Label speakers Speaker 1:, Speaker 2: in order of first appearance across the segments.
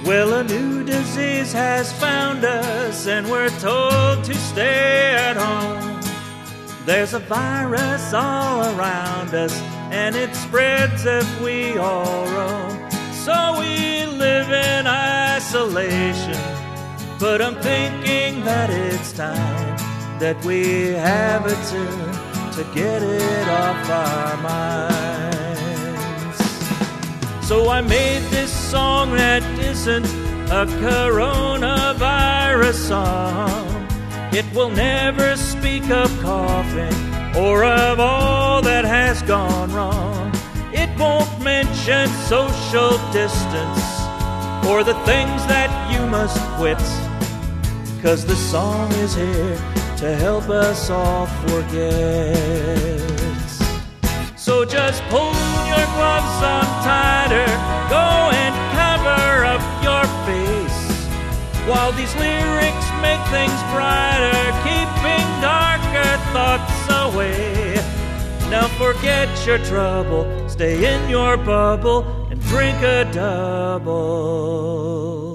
Speaker 1: Well, a new disease has found us, and we're told to stay at home. There's a virus all around us, and it spreads if we all roam. So we live in isolation, but I'm thinking that it's time that we have a tune to get it off our minds. So I made this song that isn't a coronavirus song. It will never speak of coughing or of all that has gone wrong. It won't mention social distance or the things that you must quit, 'cause the song is here to help us all forget. So just pull your gloves on tighter, go and cover up your face, while these lyrics make things brighter, keeping darker thoughts away. Now forget your trouble, stay in your bubble, and drink a double.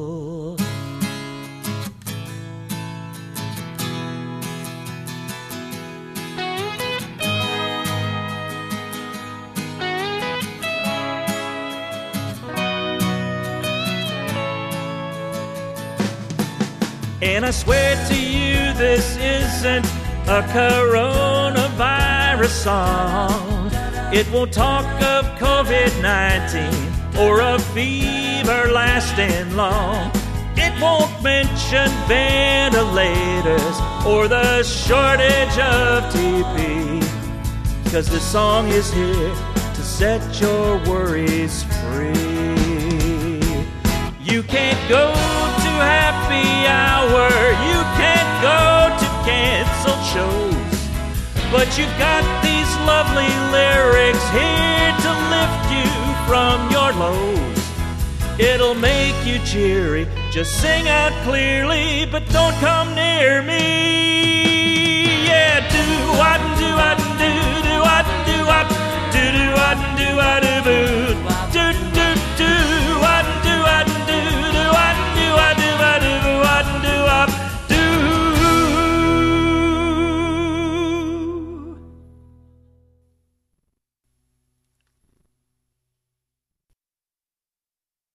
Speaker 1: And I swear to you, this isn't a coronavirus song. It won't talk of COVID-19 or a fever lasting long. It won't mention ventilators or the shortage of TP, 'cause this song is here to set your worries free. You can't go to happy hour, you can't go to canceled shows, but you've got these lovely lyrics here to lift you from your lows. It'll make you cheery, just sing out clearly, but don't come near me. Yeah, do-what, do-what, do-what, do-what, do-what, do-what, do-what, do-what,